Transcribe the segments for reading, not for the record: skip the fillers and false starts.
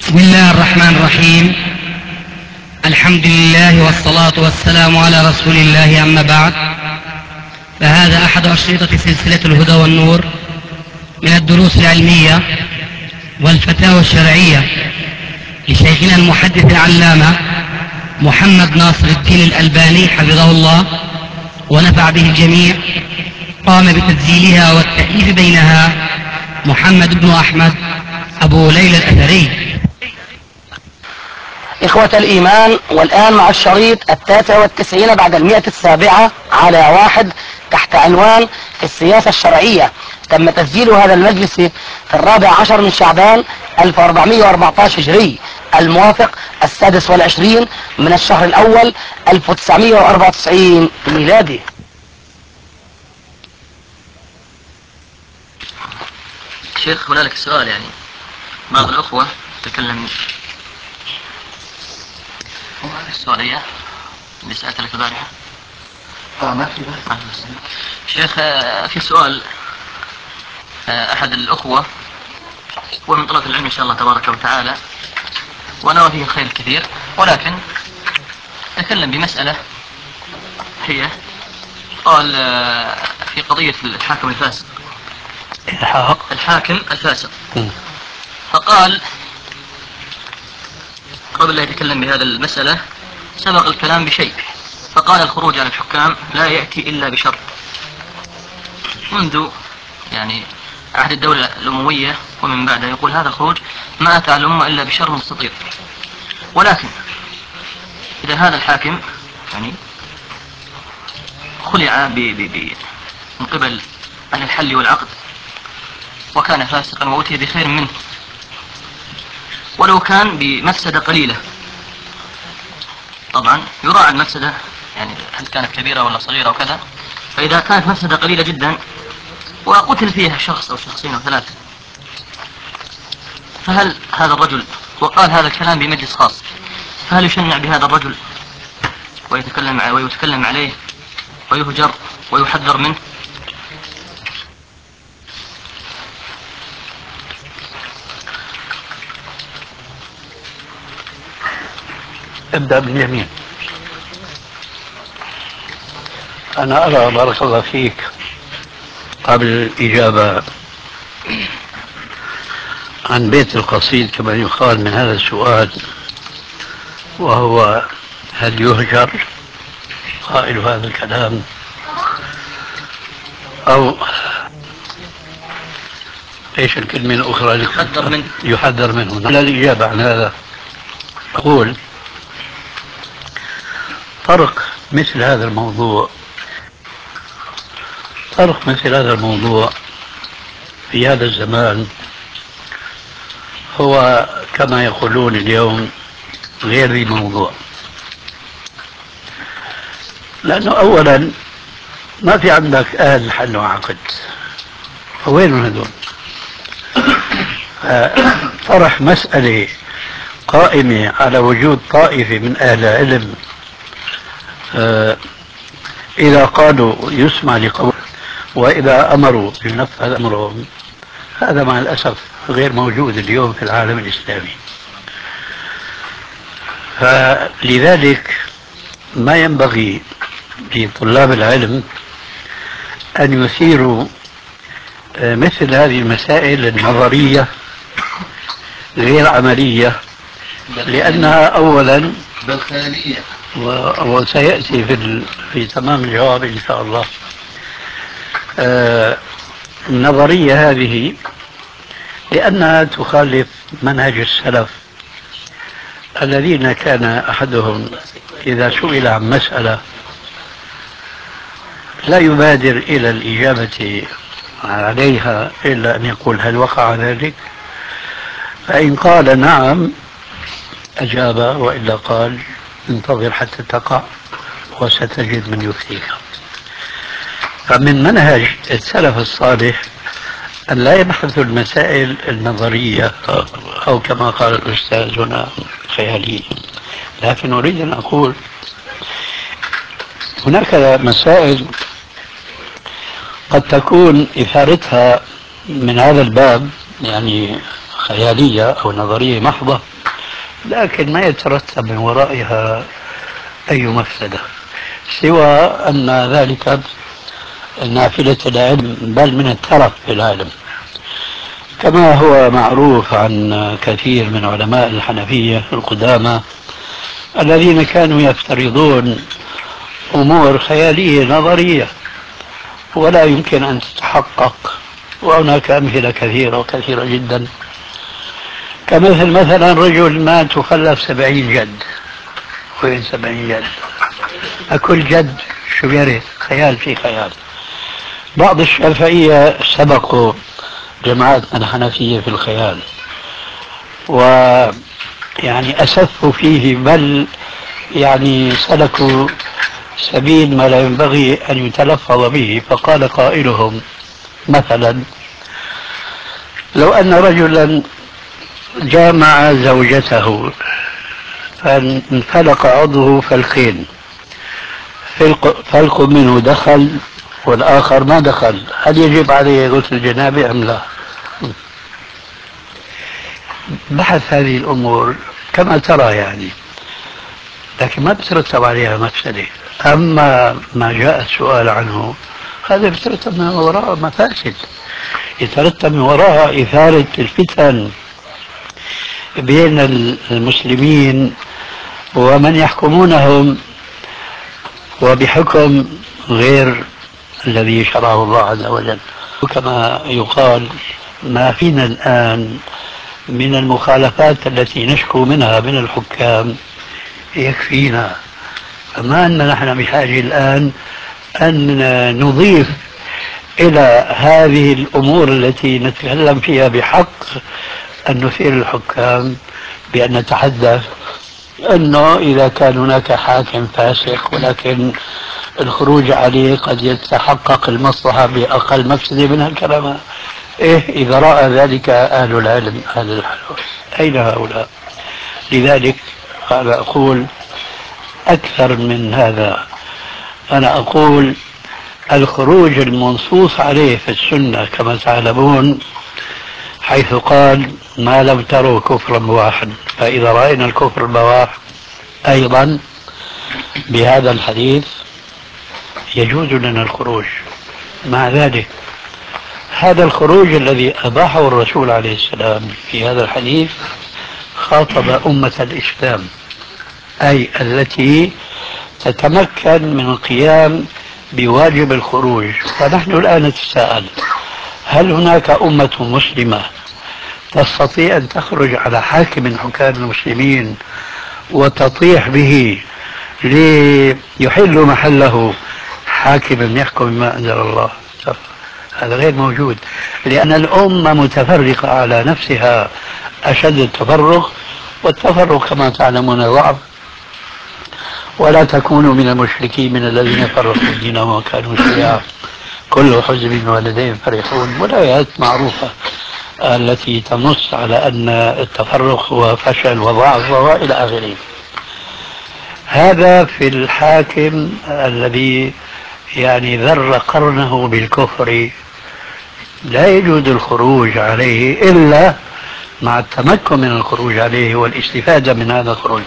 بسم الله الرحمن الرحيم. الحمد لله والصلاة والسلام على رسول الله، أما بعد، فهذا أحد أشرطة سلسلة الهدى والنور من الدروس العلمية والفتاوى الشرعية لشيخنا المحدث العلامة محمد ناصر الدين الألباني حفظه الله ونفع به الجميع. قام بتسجيلها والتأليف بينها محمد بن أحمد أبو ليلى الأثري. إخوة الإيمان، والآن مع الشريط 93 بعد 107 على 1 تحت عنوان السياسة الشرعية. تم تسجيل هذا المجلس في 14 من شعبان 1414 هجري، الموافق 26 من الشهر الأول 1994 ميلادي. شيخ، هنالك سؤال. يعني بعض الأخوة تكلم السؤالية اللي سألت البارحة. ما في شيخ، في سؤال. أحد الأخوة هو من طلبة العلم إن شاء الله تبارك وتعالى، ونوى فيه الخير الكثير، ولكن تكلم بمسألة هي قال في قضية الحاكم الفاسق. الحاكم الفاسق. فقال قبل لا يتكلم بهذا المسألة سبق الكلام بشيء، فقال الخروج عن الحكام لا يأتي إلا بشر. منذ يعني عهد الدولة الأموية ومن بعدها يقول هذا الخروج ما أتى على الأمة إلا بشر مستطير. ولكن إذا هذا الحاكم يعني خلع من قبل أهل الحل والعقد وكان فاسقا وأتي بخير منه، ولو كان بمفسدة قليلة، طبعا يراعى المفسدة، يعني هل كانت كبيرة ولا صغيرة وكذا. فإذا كانت مفسدة قليلة جدا وقتل فيها شخص أو شخصين أو ثلاثة، فهل هذا الرجل وقال هذا الكلام بمجلس خاص، فهل يشنع بهذا الرجل ويتكلم عليه ويهجر ويحذر منه؟ ابدأ باليمين. أنا أرى بارك الله فيك قبل الإجابة عن بيت القصيد كما يقال من هذا السؤال، وهو هل يهجر قائل هذا الكلام أو ايش الكلمة الأخرى؟ يحذر منه. لا، الإجابة عن هذا أقول طرق مثل هذا الموضوع في هذا الزمان هو كما يقولون اليوم غير ذي موضوع، لأنه أولا ما في عندك أهل حل وعقد، وين هذول؟ طرح مسألة قائمة على وجود طائفة من أهل العلم إذا قالوا يسمع لقول، وإذا أمروا بنفذ أمرهم، هذا مع الأسف غير موجود اليوم في العالم الإسلامي. فلذلك ما ينبغي لطلاب العلم أن يثيروا مثل هذه المسائل النظرية غير عملية، لأنها أولا بالخيالية، وسيأتي في تمام الجواب إن شاء الله. النظرية هذه لأنها تخالف منهج السلف الذين كان أحدهم إذا سئل عن مسألة لا يبادر إلى الإجابة عليها إلا أن يقول هل وقع ذلك؟ فإن قال نعم أجاب، وإلا قال انتظر حتى تقع وستجد من يفتيك. فمن منهج السلف الصالح أن لا يبحثوا المسائل النظرية أو كما قال الأستاذ هنا خيالية، لكن أريد أن أقول هناك مسائل قد تكون إثارتها من هذا الباب يعني خيالية أو نظرية محضة، لكن ما يترتب من ورائها أي مفسدة سوى أن ذلك نافلة العلم بل من الترف في العلم، كما هو معروف عن كثير من علماء الحنفية القدامى الذين كانوا يفترضون أمور خيالية نظرية ولا يمكن أن تتحقق. وهناك أمثلة كثيرة وكثيرة جدا، كمثل مثلا رجل مات وخلف 70 جد. وين 70 جد؟ كل جد شو بيرث؟ خيال في خيال. بعض الشافعية سبقوا جماعتنا الحنفية في الخيال ويعني أسفوا فيه، بل يعني سلكوا سبيل ما لا ينبغي أن يتلفظ به. فقال قائلهم مثلا لو أن رجلا جامع زوجته فانفلق عضوه فالخين، فلق منه دخل والآخر ما دخل، هل يجب عليه غسل جنابه أم لا؟ بحث هذه الأمور كما ترى يعني، لكن ما بترتب عليها مفسدة. أما ما جاء السؤال عنه هذا بيترتب من وراء مفاسد، يترتب من وراء إثارة الفتن بين المسلمين ومن يحكمونهم وبحكم غير الذي شرعه الله عز وجل. كما يقال ما فينا الآن من المخالفات التي نشكو منها من الحكام يكفينا، فما أننا نحن بحاجة الآن أن نضيف إلى هذه الأمور التي نتكلم فيها بحق أن نثير الحكام بأن نتحدث أنه إذا كان هناك حاكم فاسق ولكن الخروج عليه قد يتحقق المصلحة بأقل مفسدة من الكلام. إيه إذا رأى ذلك أهل العلم أهل الحلول أين هؤلاء؟ لذلك أنا أقول أكثر من هذا، أنا أقول الخروج المنصوص عليه في السنة كما تعلمون حيث قال ما لم تروا كفرا بواحا، فإذا رأينا الكفر البواح أيضا بهذا الحديث يجوز لنا الخروج. مع ذلك هذا الخروج الذي أباحه الرسول عليه السلام في هذا الحديث خاطب أمة الإسلام، أي التي تتمكن من القيام بواجب الخروج. فنحن الآن نتساءل هل هناك أمة مسلمة تستطيع أن تخرج على حاكم من حكام المسلمين وتطيح به ليحل محله حاكم يحكم بما أنزل الله؟ هذا غير موجود، لأن الأمة متفرقة على نفسها أشد التفرق، والتفرق كما تعلمون ضعف. ولا تكونوا من المشركين من الذين فرقوا دينهم وكانوا شيعا كل حزب بما لديهم فرحون، والآيات معروفة التي تنص على أن التفرق هو فشل وضعف وإلى آخره. هذا في الحاكم الذي يعني ذر قرنه بالكفر لا يجوز الخروج عليه إلا مع التمكن من الخروج عليه والاستفادة من هذا الخروج.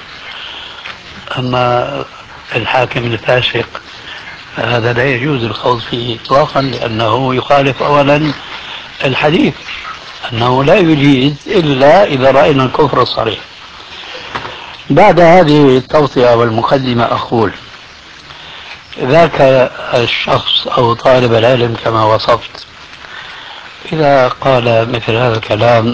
أما الحاكم الفاسق فهذا لا يجوز الخوض فيه إطلاقا، لأنه يخالف أولا الحديث أنه لا يجيز إلا إذا رأينا الكفر الصريح. بعد هذه التوطئة والمقدمة أقول ذاك الشخص أو طالب العلم كما وصفت إذا قال مثل هذا الكلام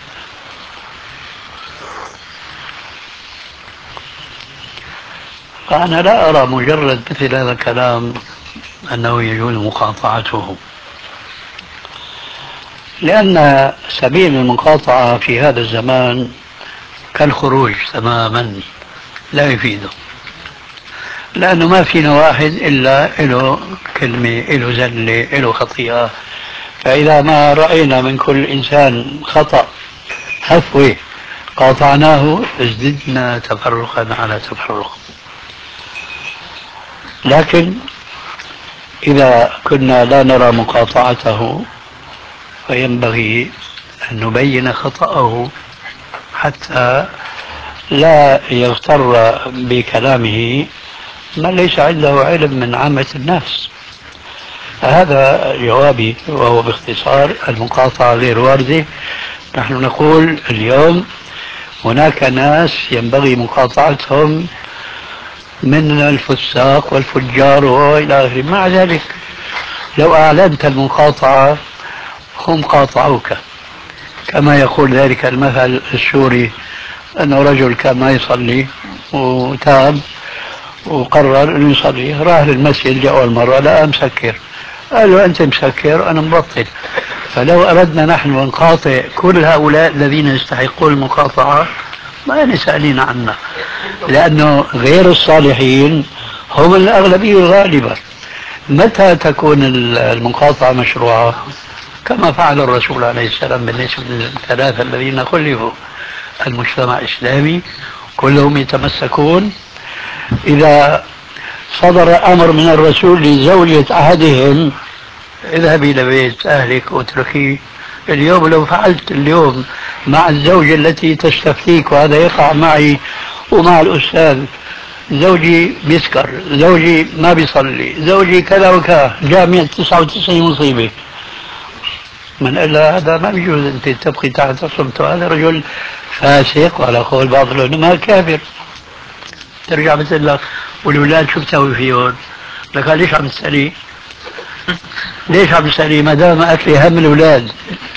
فأنا لا أرى مجرد مثل هذا الكلام أنه يجوز مقاطعته، لأن سبيل المقاطعة في هذا الزمان كالخروج تماما لا يفيده، لأنه ما فينا واحد إلا له كلمة له زلة له خطيئة. فإذا ما رأينا من كل إنسان خطأ هفوة قاطعناه ازددنا تفرقا على تفرق. لكن إذا كنا لا نرى مقاطعته فينبغي أن نبين خطأه حتى لا يغتر بكلامه من ليس عنده علم من عامة الناس. هذا جوابي، وهو باختصار المقاطعة غير واردة. نحن نقول اليوم هناك ناس ينبغي مقاطعتهم من الفساق والفجار وإلى آخره. مع ذلك لو أعلنت المقاطعة هم قاطعوك، كما يقول ذلك المثل السوري أنه رجل كان ما يصلي وتاب وقرر أن يصلي، راح للمسجد لأول مرة لقى مسكر، قال له أنت مسكر أنا مبطل. فلو أردنا نحن أن نقاطع كل هؤلاء الذين يستحقون المقاطعة ما نسألين عنه، لأنه غير الصالحين هم الأغلبية الغالبة. متى تكون المقاطعة مشروعة؟ كما فعل الرسول عليه السلام بالنسبة للثلاثة الذين خلفوا: المجتمع الإسلامي كلهم يتمسكون. إذا صدر أمر من الرسول لزوجة أحدهم: اذهبي إلى بيت أهلك واتركيه. اليوم لو فعلت اليوم مع الزوجة التي تستفتيك، وهذا يقع معي ومع الأستاذ: زوجي بيسكر، زوجي ما بيصلي، زوجي كذا وكذا، جامع 99 مصيبة، من إلا هذا ما بيجوز أنت تبقي تحت سلطة. هذا رجل فاسق، وعلى قول بعض العلماء كافر. ترجع بتقول لك والولاد شو بتسوي فيهم؟ لك ليش عم تسألي؟ ليش عم تسألي ما دام أكلي هم الولاد؟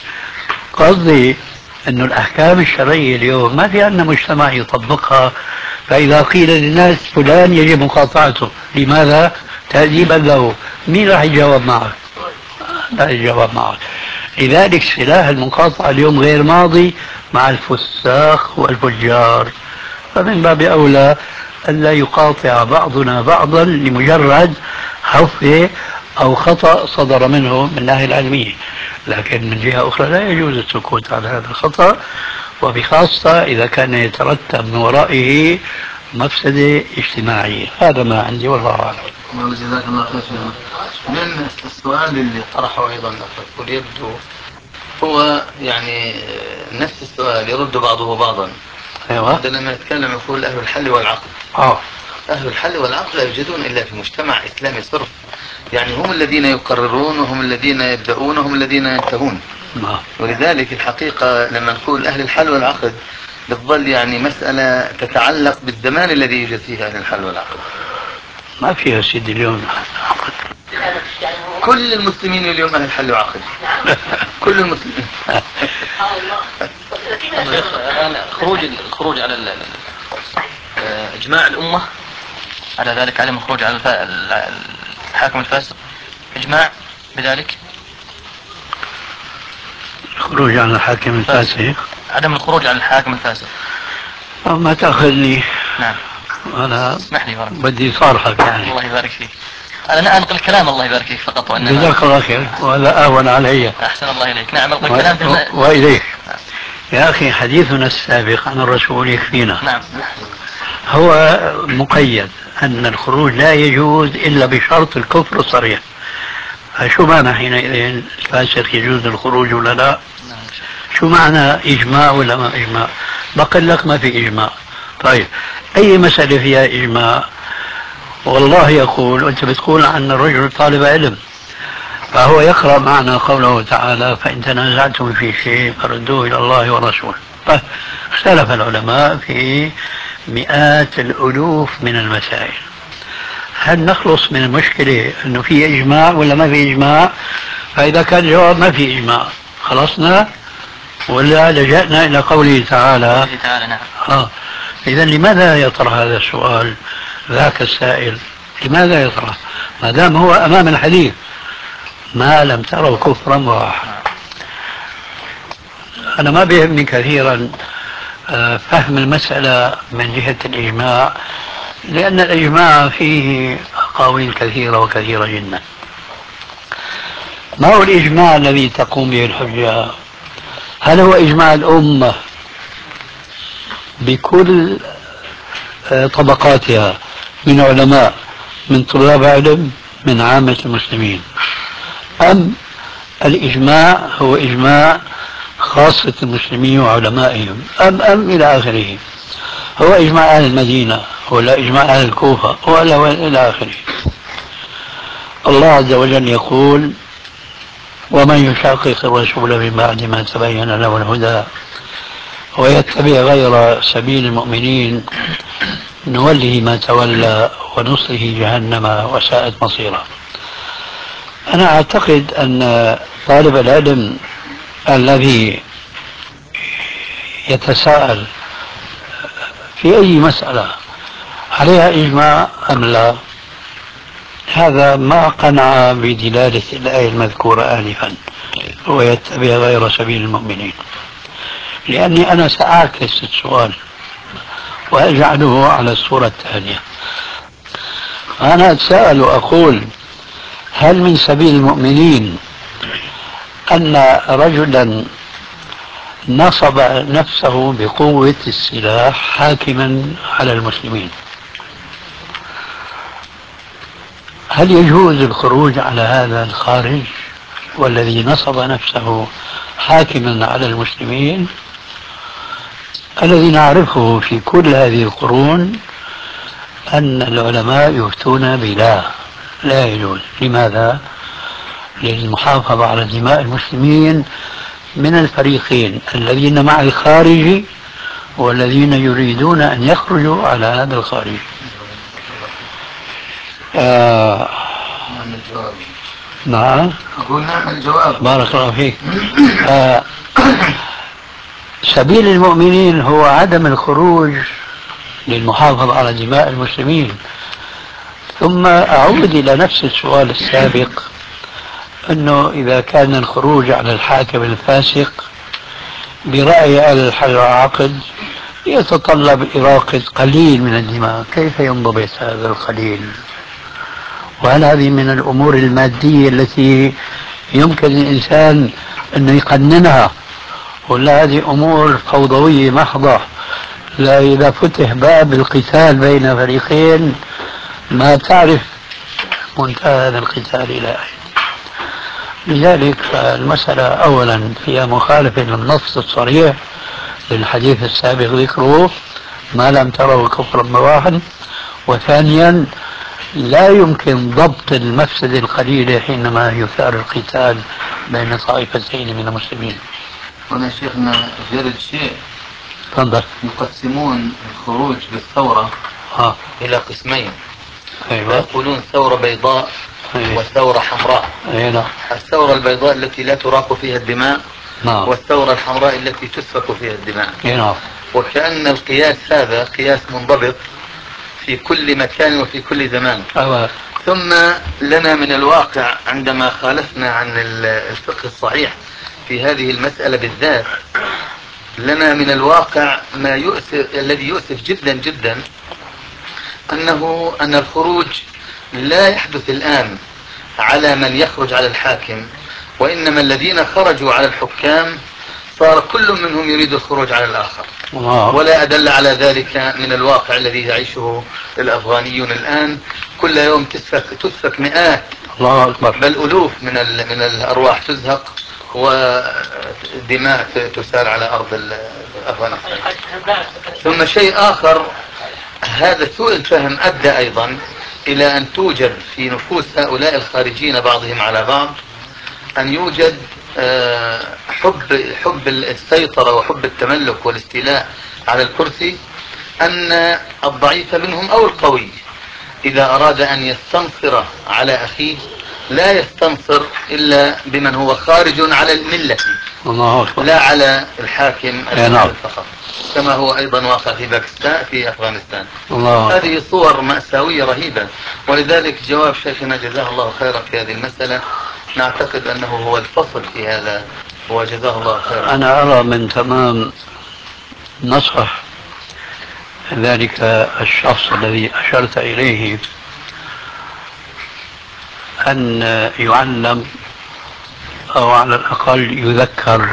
قصدي أنه الأحكام الشرعية اليوم ما في عندنا مجتمع يطبقها، فإذا قيل للناس فلان يجب مقاطعته، لماذا؟ تأديبا له. مين راح يجاوب معك؟ لا يجاوب معك. لذلك سلاح المقاطعة اليوم غير ماضي مع الفساق والفجار، فمن باب أولى ألا يقاطع بعضنا بعضا لمجرد حفظ أو خطأ صدر منه من الناحية العلمية. لكن من جهة أخرى لا يجوز السكوت على هذا الخطأ، وبخاصة إذا كان يترتب من ورائه مفسدة اجتماعية. هذا ما عندي والله أعلم. جزاك الله خير. من السؤال اللي طرحه أيضا الأخ يبدو هو يعني نفس السؤال يرد بعضه بعضا. أيوة. لما نتكلم يقول أهل الحل والعقد. أهل الحل والعقد لا يوجدون إلا في مجتمع إسلامي صرف، يعني هم الذين يقررون وهم الذين يبدأون وهم الذين ينتهون. ولذلك الحقيقة لما نقول أهل الحل والعقد بتظل يعني مسألة تتعلق بالزمان الذي يوجد فيه أهل الحل والعقد. ما فيها سيدي اليوم عقد. كل المسلمين اليوم أهل الحل وعقد. كل المسلمين. الخروج على إجماع الأمة على ذلك، عدم الخروج على الحاكم الفاسق إجماع بذلك. الخروج على الحاكم الفاسق، عدم الخروج على الحاكم الفاسق. ما تأخذني. نعم. أنا اسمح لي بارك. بدي صارحك يعني. الله يبارك فيك. أنا أنقل الكلام الله يبارك فيك فقط، وأنما جزاك الله خير، ولا أهون علي. أحسن الله إليك. نعم أنقل الكلام وإليك. يا أخي حديثنا السابق عن الرسول يكفينا. نعم. هو مقيد أن الخروج لا يجوز إلا بشرط الكفر الصريح. فشو معنى حينئذ الفاسق يجوز الخروج ولا لا؟ شو معنى إجماع ولا ما إجماع؟ بقول لك ما في إجماع. طيب أي مسألة فيها إجماع؟ والله يقول، وأنت بتقول عن الرجل طالب علم، فهو يقرأ معنا قوله تعالى: فإن تنازعتم في شيء فردوه إلى الله ورسوله. اختلف العلماء في مئات الألوف من المسائل. هل نخلص من المشكلة أنه في إجماع ولا ما في إجماع؟ فإذا كان الجواب ما في إجماع خلصنا، ولا لجأنا إلى قوله تعالى؟ نعم. إذا لماذا يطرح هذا السؤال ذاك السائل؟ لماذا يطرح ما دام هو أمام الحديث؟ ما لم تروا كفرا بواحا. أنا ما بيهمني كثيرا فهم المسألة من جهة الإجماع، لأن الإجماع فيه أقاويل كثيرة وكثيرة جدا. ما هو الإجماع الذي تقوم به الحجة؟ هل هو إجماع الأمة بكل طبقاتها من علماء، من طلاب علم، من عامة المسلمين، أم الإجماع هو إجماع خاصة المسلمين وعلمائهم، أم إلى آخره؟ هو إجماع أهل المدينة ولا إجماع أهل الكوفة ولا إلى آخره. الله عز وجل يقول: ومن يشاقق الرسول من بعد ما تبين له الهدى ويتبع غير سبيل المؤمنين نوله ما تولى ونصله جهنم وساءت مصيرا. أنا أعتقد أن طالب العلم الذي يتساءل في أي مسألة عليها إجماع أم لا، هذا ما قنع بدلالة الآية المذكورة آنفا ويتبع غير سبيل المؤمنين، لأني أنا سأعكس السؤال وأجعله على الصورة التالية. أنا أتساءل وأقول: هل من سبيل المؤمنين أن رجلا نصب نفسه بقوة السلاح حاكما على المسلمين، هل يجوز الخروج على هذا الخارج والذي نصب نفسه حاكما على المسلمين الذي نعرفه في كل هذه القرون أن العلماء يفتون بلا لا يجوز؟ لماذا؟ للمحافظة على دماء المسلمين من الفريقين، الذين مع الخارج والذين يريدون أن يخرجوا على هذا الخارج. نعم. أقول نعم الجواب. بارك الله فيك. سبيل المؤمنين هو عدم الخروج للمحافظة على دماء المسلمين. ثم أعود إلى نفس السؤال السابق، أنه إذا كان الخروج على الحاكم الفاسق برأي أهل الحل والعقد يتطلب إراقة قليل من الدماء، كيف ينضبط هذا القليل؟ وهل هذه من الأمور المادية التي يمكن للإنسان أن يقننها، ولا هذه أمور فوضوية محضة؟ لا، إذا فتح باب القتال بين فريقين ما تعرف منتهى هذا القتال إلى أين. لذلك المسألة أولا فيها مخالفة للنص الصريح للحديث السابق ذكره: ما لم تروا كفرا بواحد. وثانيا لا يمكن ضبط المفسدة القليلة حينما يثار القتال بين طائفتين من المسلمين. هنا شيخنا زيادة شيء، تفضل. يقسمون الخروج بالثورة إلى قسمين. أيوة. يقولون ثورة بيضاء وثورة حمراء. أيوة. الثورة البيضاء التي لا تراق فيها الدماء، نعم. والثورة الحمراء التي تسفك فيها الدماء. نعم. وكأن القياس هذا قياس منضبط في كل مكان وفي كل زمان. أيوة. ثم لنا من الواقع عندما خالفنا عن الفقه الصحيح في هذه المسألة بالذات، لنا من الواقع ما يؤسف، الذي يؤسف جدا جدا، أن الخروج لا يحدث الآن على من يخرج على الحاكم، وإنما الذين خرجوا على الحكام صار كل منهم يريد الخروج على الآخر. ولا أدل على ذلك من الواقع الذي يعيشه الأفغانيون الآن. كل يوم تسفك مئات، الله أكبر، بل ألوف من الأرواح تزهق ودماء تسال على أرض أفغانستان. ثم شيء آخر، هذا سوء الفهم أدى أيضا إلى أن توجد في نفوس هؤلاء الخارجين بعضهم على بعض أن يوجد حب السيطرة وحب التملك والاستيلاء على الكرسي، أن الضعيف منهم أو القوي إذا أراد أن يستنصر على أخيه لا يستنصر إلا بمن هو خارج على الملة لا على الحاكم فقط، كما هو أيضا واقع في باكستان في أفغانستان. هذه صور مأساوية رهيبة. ولذلك جواب شيخنا جزاه الله خيرا في هذه المسألة نعتقد أنه هو الفصل في هذا، وجزاه الله خيرا. أنا أرى من تمام نصح ذلك الشخص الذي أشرت إليه أن يعلم أو على الأقل يذكر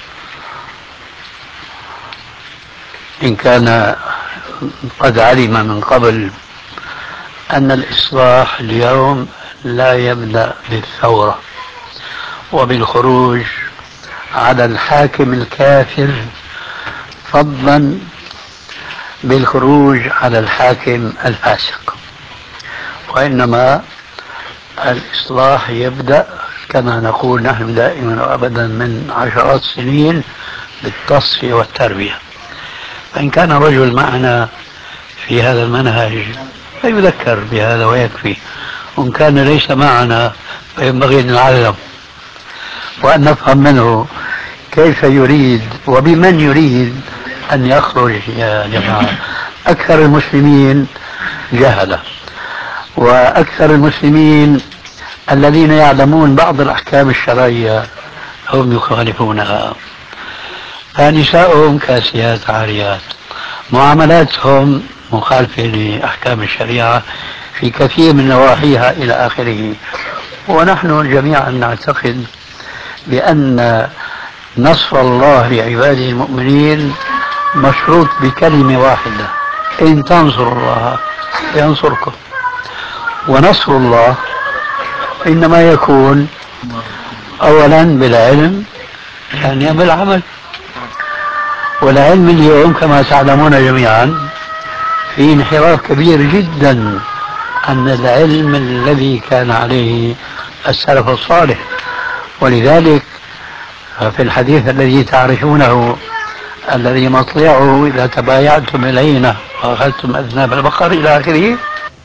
إن كان قد علم من قبل أن الإصلاح اليوم لا يبدأ بالثورة وبالخروج على الحاكم الكافر، فضلا بالخروج على الحاكم الفاسق، وإنما الإصلاح يبدأ كما نقول نحن دائما وأبدا من عشرات السنين بالتصفية والتربية. فإن كان رجل معنا في هذا المنهج فيذكر بهذا ويكفي، وإن كان ليس معنا فينبغي أن نعلم وأن نفهم منه كيف يريد وبمن يريد أن يخرج. يا جماعة، أكثر المسلمين جهلة، وأكثر المسلمين الذين يعلمون بعض الأحكام الشرعية هم يخالفونها، فنساؤهم كاسيات عاريات، معاملاتهم مخالفة لأحكام الشريعة في كثير من نواحيها إلى آخره. ونحن جميعا نعتقد بأن نصر الله لعباده المؤمنين مشروط بكلمة واحدة: إن تنصروا الله ينصركم. ونصر الله إنما يكون أولا بالعلم، ثانيا بالعمل. والعلم اليوم كما تعلمون جميعا في انحراف كبير جدا عن العلم الذي كان عليه السلف الصالح. ولذلك في الحديث الذي تعرفونه الذي مطلعه إذا تبايعتم العينة وأخذتم أذناب البقر إلى آخره: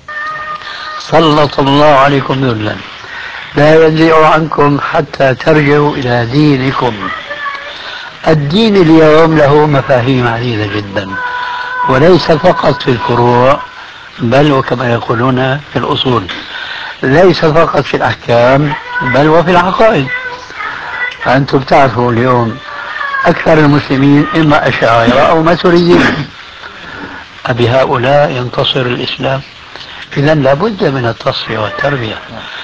سلط الله عليكم ذلا لا ينزع عنكم حتى ترجعوا إلى دينكم. الدين اليوم له مفاهيم عديدة جدا، وليس فقط في الفروع بل وكما يقولون في الأصول، ليس فقط في الأحكام بل وفي العقائد. فأنتم تعرفوا اليوم أكثر المسلمين إما أشاعرة أو ماتريديين، أبهؤلاء ينتصر الإسلام؟ إذا لابد من التصفية والتربية.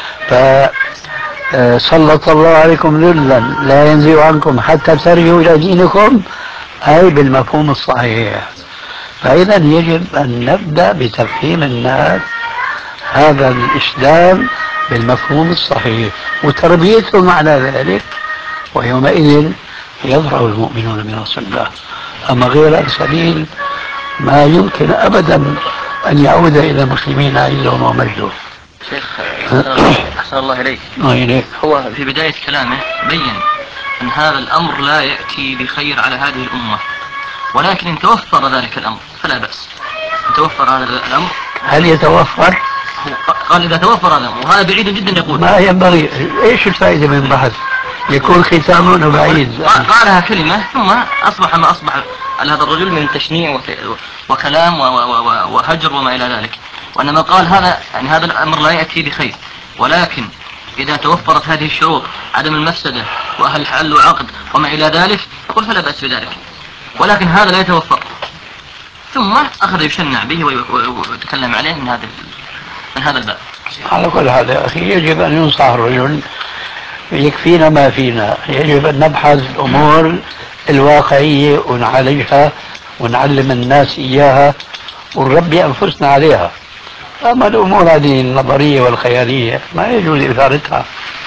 فسلط الله عليكم ذلا لا ينزع عنكم حتى ترجعوا إلى دينكم، أي بالمفهوم الصحيح. فإذا يجب أن نبدأ بتفهيم الناس هذا الإسلام بالمفهوم الصحيح وتربيتهم على ذلك، ويومئذ يظهر المؤمنون بنصر الله. أما غير السبيل ما يمكن أبدا أن يعود إلى المسلمين عزهم ومجدهم. شيخ أحسن الله إليك. هو في بداية كلامه بين أن هذا الأمر لا يأتي بخير على هذه الأمة، ولكن إن توفر ذلك الأمر فلا بأس. إن توفر هذا الأمر، هل يتوفر؟ قال إذا توفر هذا الأمر، وهذا بعيد جدا. يقول ما ينبغي، إيش الفائدة من بحث يكون ختامه بعيد؟ قالها كلمة ثم أصبح ما أصبح على هذا الرجل من تشنيع وكلام وهجر وما إلى ذلك. وإنما قال هذا يعني هذا الأمر لا يأتي بخير، ولكن إذا توفرت هذه الشروط: عدم المفسدة وأهل الحل والعقد وما إلى ذلك، يقول فلا بأس بذلك. ولكن هذا لا يتوفر، ثم أخذ يشنع به ويتكلم عليه من هذا الباب. على كل حال يا أخي يجب أن ينصح الرجل، يكفينا ما فينا. يجب أن نبحث الأمور الواقعية ونعالجها ونعلم الناس إياها ونربي أنفسنا عليها. أما الأمور هذه النظرية والخيالية ما يجوز إثارتها.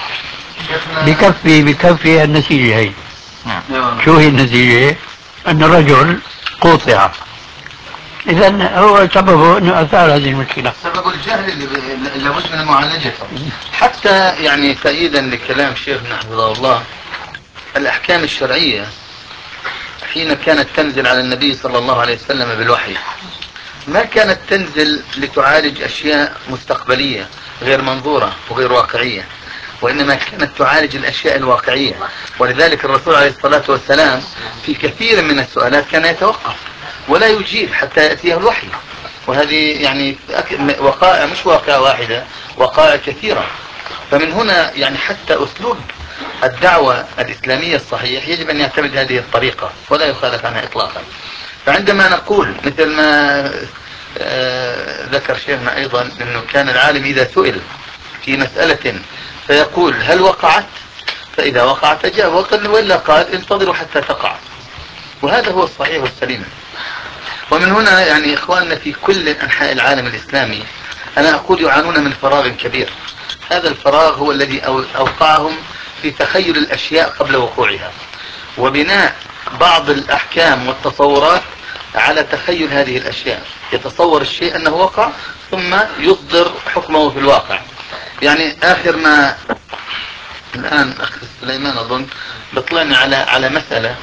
بكفي النتيجة هي. شو هي النتيجة؟ أن الرجل قوطع. إذا هو سببه أنه أثار هذه المشكلة. سبب الجهل اللي لابد من معالجته. حتى يعني تأييدا لكلام شيخنا حفظه الله، الأحكام الشرعية حين كانت تنزل على النبي صلى الله عليه وسلم بالوحي ما كانت تنزل لتعالج أشياء مستقبلية غير منظورة وغير واقعية، وإنما كانت تعالج الأشياء الواقعية. ولذلك الرسول عليه الصلاة والسلام في كثير من السؤالات كان يتوقف ولا يجيب حتى يأتيه الوحي. وهذه يعني وقائع، مش واقعة واحدة، وقائع كثيرة. فمن هنا يعني حتى أسلوب الدعوة الإسلامية الصحيح يجب أن يعتمد هذه الطريقة ولا يخالف عنها إطلاقا. فعندما نقول مثل ما ذكر شيخنا أيضا أنه كان العالم إذا سئل في مسألة فيقول هل وقعت؟ فإذا وقعت أجاب، وإلا قال انتظروا حتى تقع. وهذا هو الصحيح والسليم. ومن هنا يعني إخواننا في كل أنحاء العالم الإسلامي أنا أقول يعانون من فراغ كبير. هذا الفراغ هو الذي أوقعهم في تخيل الأشياء قبل وقوعها، وبناء بعض الأحكام والتصورات على تخيل هذه الأشياء، يتصور الشيء أنه وقع ثم يصدر حكمه في الواقع. يعني آخر ما الآن أخ سليمان أظن بطلعنا على مسألة،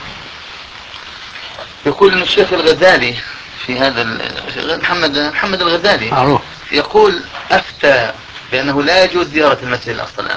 يقول أن الشيخ الغزالي في هذا محمد الغزالي معروف يقول أفتى بأنه لا يجوز زيارة المسجد الأقصى الآن.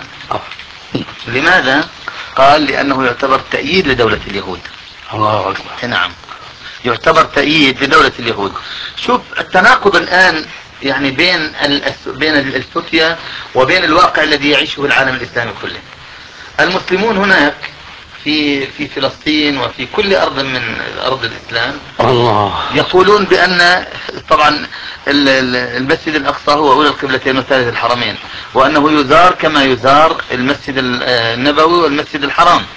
لماذا؟ قال لأنه يعتبر تأييد لدولة اليهود. الله أكبر. نعم، يعتبر تأييد لدولة اليهود. شوف التناقض الآن يعني بين الفتية وبين الواقع الذي يعيشه العالم الإسلامي كله. المسلمون هناك في فلسطين وفي كل أرض من أرض الإسلام الله يقولون بأن طبعا المسجد الأقصى هو أولى القبلتين وثالث الحرمين، وأنه يزار كما يزار المسجد النبوي والمسجد الحرام.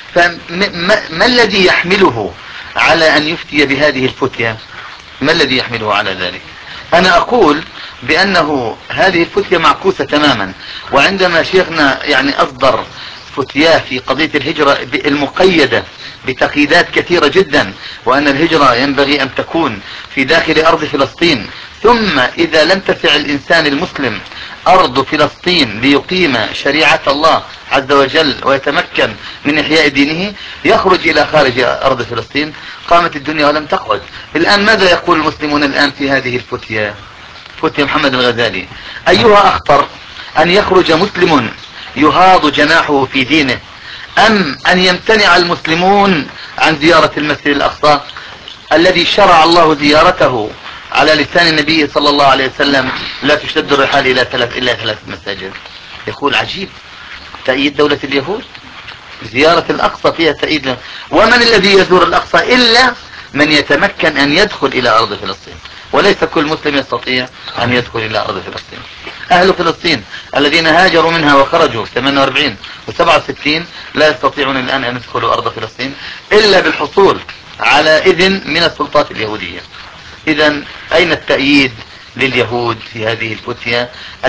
فما الذي يحمله على أن يفتي بهذه الفتية؟ ما الذي يحمله على ذلك؟ أنا أقول بأنه هذه الفتية معكوسة تماما. وعندما شيخنا يعني أصدر فتياه في قضية الهجرة المقيدة بتقييدات كثيرة جدا، وأن الهجرة ينبغي أن تكون في داخل أرض فلسطين، ثم إذا لم تسع الإنسان المسلم أرض فلسطين ليقيم شريعة الله عز وجل ويتمكن من إحياء دينه يخرج إلى خارج أرض فلسطين. قامت الدنيا ولم تقعد. الآن ماذا يقول المسلمون الآن في هذه الفتية؟ فتية محمد الغزالي أيها أخطر، أن يخرج مسلم يهاض جناحه في دينه، أم أن يمتنع المسلمون عن زيارة المسجد الأقصى الذي شرع الله زيارته على لسان النبي صلى الله عليه وسلم: لا تشد الرحال إلى ثلاث مساجد. يقول عجيب، تأييد دولة اليهود، زيارة الأقصى فيها تأييد. ومن الذي يزور الأقصى إلا من يتمكن أن يدخل إلى أرض فلسطين، وليس كل مسلم يستطيع أن يدخل إلى أرض فلسطين. أهل فلسطين الذين هاجروا منها وخرجوا 48 و67 لا يستطيعون الآن أن يدخلوا أرض فلسطين إلا بالحصول على إذن من السلطات اليهودية. إذا أين التأييد لليهود في هذه الفتية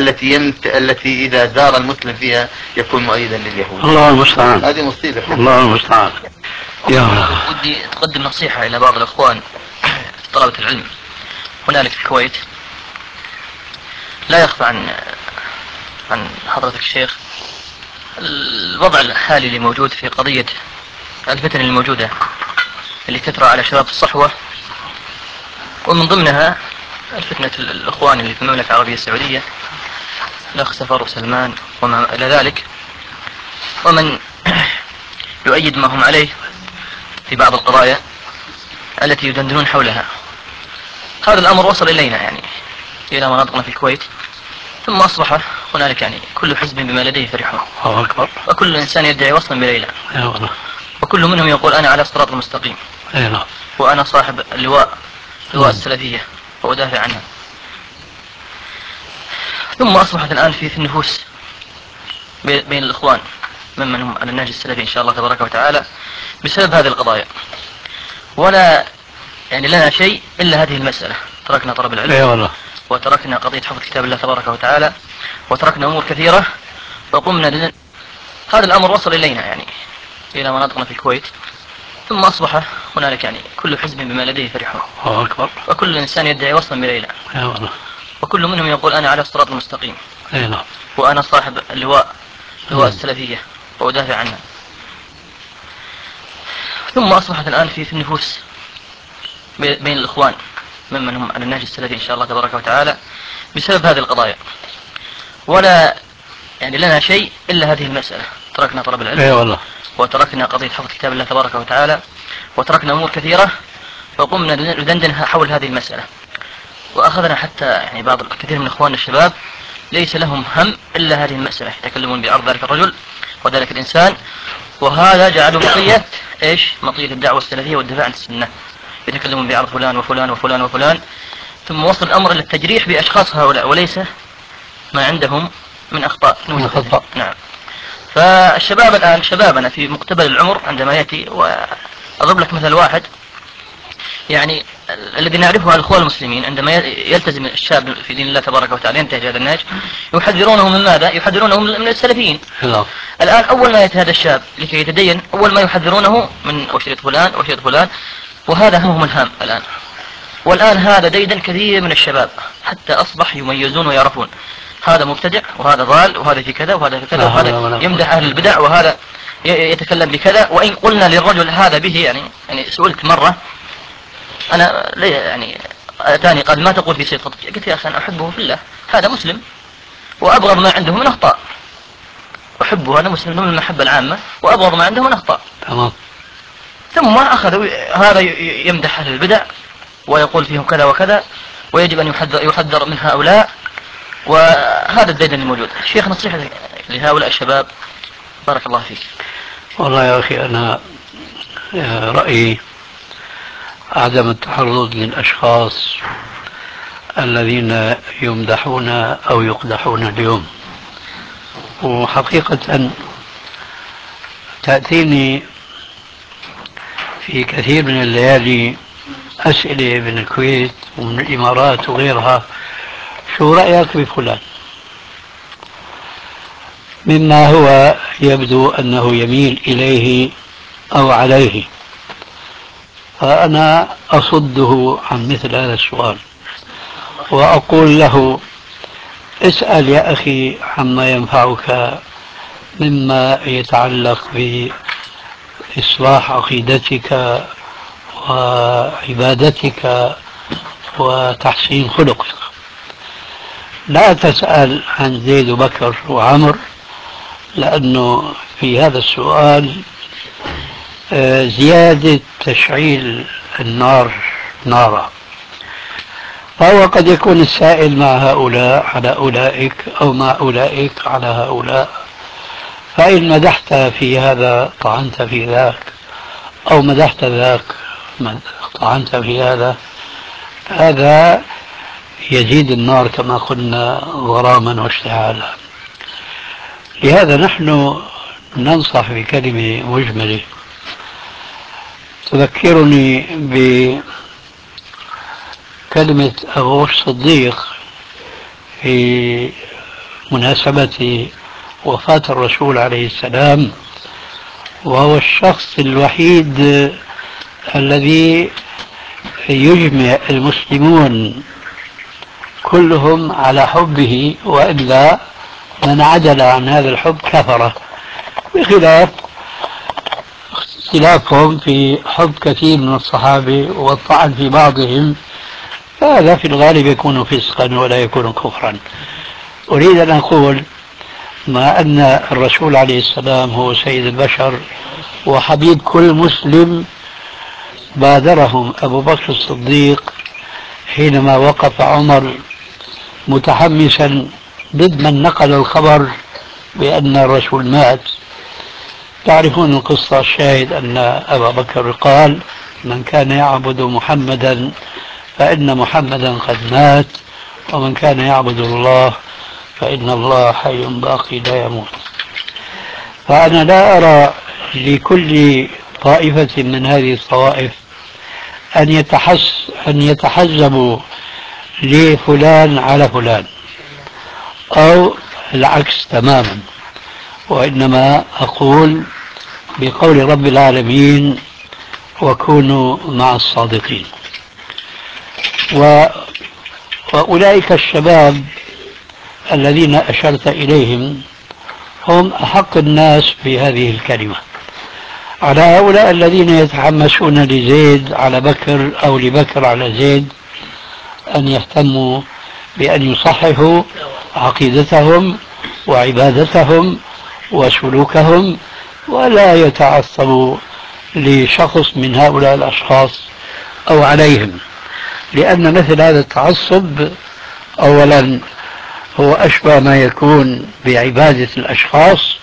التي إذا زار المسلم فيها يكون مؤيدا لليهود؟ الله المستعان. هذه مصيبة. الله المستعان. ودي أقدم نصيحة إلى بعض الأخوان في طلبة العلم هنالك في الكويت. لا يخفى عن حضرتك الشيخ الوضع الحالي اللي موجود في قضية الفتن الموجودة اللي تطرأ على شباب الصحوة، ومن ضمنها الفتنة الإخوان اللي في المملكة العربية السعودية، الأخ سفر وسلمان وما إلى ذلك، ومن يؤيد ما هم عليه في بعض القضايا التي يدندنون حولها. هذا الأمر وصل إلينا يعني إلى مناطقنا في الكويت، ثم أصبح هنالك يعني كل حزب بما لديه فرحون، وكل إنسان يدعي وصلا بليلة، وكل منهم يقول أنا على الصراط المستقيم، وأنا صاحب لواء السلفية وأدافع عنها. ثم أصبحت الآن في النفوس بين الإخوان ممن هم على النهج السلفي إن شاء الله تبارك وتعالى بسبب هذه القضايا، ولا يعني لنا شيء إلا هذه المسألة. تركنا طلب العلم، وتركنا قضية حفظ كتاب الله تبارك وتعالى، وتركنا أمور كثيرة وقمنا هذا الأمر وصل إلينا يعني إلى مناطقنا في الكويت، ثم أصبح هنالك يعني كل حزب بما لديه فرحون، وكل إنسان يدعي وصلا بليلة، وكل منهم يقول أنا على الصراط المستقيم، وأنا صاحب لواء السلفية وأدافع عنها. ثم أصبحت الآن في النفوس بين الإخوان ممن هم على النهج السلفي إن شاء الله تبارك وتعالى بسبب هذه القضايا، ولا يعني لنا شيء إلا هذه المسألة. تركنا طلب العلم، وتركنا قضية حفظ كتاب الله تبارك وتعالى، وتركنا أمور كثيرة وقمنا ندندن حول هذه المسألة، وأخذنا حتى يعني كثير من إخواننا الشباب ليس لهم هم إلا هذه المسألة، يتكلمون بعرض ذلك الرجل وذلك الإنسان، وهذا جعلوا مطية مطية الدعوة السلفية والدفاع عن السنة. يتكلمون بعرض فلان وفلان وفلان وفلان، ثم وصل الأمر إلى التجريح بأشخاص هؤلاء وليس ما عندهم من أخطاء. نعم. فالشباب الآن شبابنا في مقتبل العمر عندما يأتي، وأضرب لك مثل واحد يعني الذي نعرفه على الأخوة المسلمين، عندما يلتزم الشاب في دين الله تبارك وتعالى ينتهج هذا النهج يحذرونه من ماذا؟ يحذرونه من السلفيين. الآن أول ما يأتي هذا الشاب لكي يتدين أول ما يحذرونه من وشريط فلان وشريط فلان، وهذا همهم الهام الآن. والآن هذا ديدا كثير من الشباب حتى أصبح يميزون ويعرفون هذا مبتدع وهذا ضال وهذا في كذا وهذا في كذا وهذا يمدح أهل البدع وهذا يتكلم بكذا. وإن قلنا للرجل هذا به يعني سئلت مرة أنا يعني أتاني قال ما تقول في سيد قطب؟ قلت يا أخي أنا أحبه في الله، هذا مسلم وأبغض ما عنده من أخطاء. أحبه أنا مسلم من المحبة العامة وأبغض ما عنده من أخطاء. تمام. ثم أخذ هذا يمدح أهل البدع ويقول فيهم كذا وكذا ويجب أن يحذر من هؤلاء، وهذا الديدن الموجود. شيخ نصيحة لهؤلاء الشباب بارك الله فيك. والله يا أخي أنا رأيي عدم التحرض للأشخاص الذين يمدحون أو يقدحون اليوم. وحقيقة تأتيني في كثير من الليالي أسئلة من الكويت ومن الإمارات وغيرها، شو رأيك بفلان؟ مما هو يبدو أنه يميل إليه أو عليه، فأنا أصده عن مثل هذا السؤال وأقول له اسأل يا أخي عما ينفعك مما يتعلق بإصلاح عقيدتك وعبادتك وتحسين خلقك. لا تسأل عن زيد وبكر وعمر، لأنه في هذا السؤال زيادة تشعيل النار نارا. فهو قد يكون السائل مع هؤلاء على أولئك أو مع أولئك على هؤلاء، فإن مدحت في هذا طعنت في ذاك، أو مدحت ذاك طعنت في هذا، هذا يزيد النار كما قلنا غراما واشتعالا. لهذا نحن ننصح بكلمة مجملة تذكرني بكلمة أبو بكر الصديق في مناسبة وفاة الرسول عليه السلام، وهو الشخص الوحيد الذي يجمع المسلمون كلهم على حبه، وإلا من عدل عن هذا الحب كفر، بخلاف اختلافهم في حب كثير من الصحابة والطعن في بعضهم، فهذا في الغالب يكون فسقا ولا يكون كفرا. أريد أن أقول ما أن الرسول عليه السلام هو سيد البشر وحبيب كل مسلم، بادرهم أبو بكر الصديق حينما وقف عمر متحمسا ضد من نقل الخبر بأن الرسول مات. تعرفون القصة، الشاهد أن أبا بكر قال: من كان يعبد محمدا فإن محمدا قد مات، ومن كان يعبد الله فإن الله حي باقي لا يموت. فأنا لا أرى لكل طائفة من هذه الطوائف أن يتحزبوا لفلان على فلان أو العكس تماما، وإنما أقول بقول رب العالمين: وكونوا مع الصادقين. وأولئك الشباب الذين أشرت إليهم هم أحق الناس بهذه الكلمة. على هؤلاء الذين يتحمسون لزيد على بكر أو لبكر على زيد أن يهتموا بأن يصححوا عقيدتهم وعبادتهم وسلوكهم، ولا يتعصبوا لشخص من هؤلاء الأشخاص أو عليهم، لأن مثل هذا التعصب أولا هو أشبه ما يكون بعبادة الأشخاص